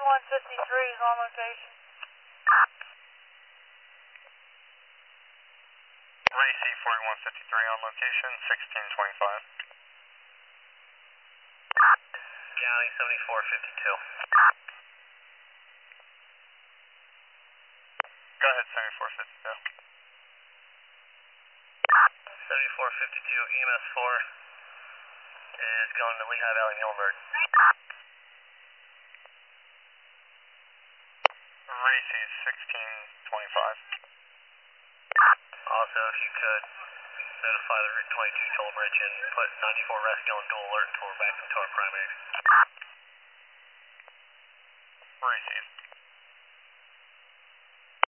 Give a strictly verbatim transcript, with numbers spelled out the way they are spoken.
forty-one fifty-three is on location. Racy forty-one fifty-three on location, sixteen twenty-five. County seventy-four fifty-two. Go ahead, seventy-four fifty-two. seventy-four fifty-two, E M S four is going to Lehigh Valley Muhlenberg. Racy sixteen twenty-five. Also, if you could notify the Route twenty-two toll bridge and put ninety-four rescue on dual alert until we're back into our primary. Racy.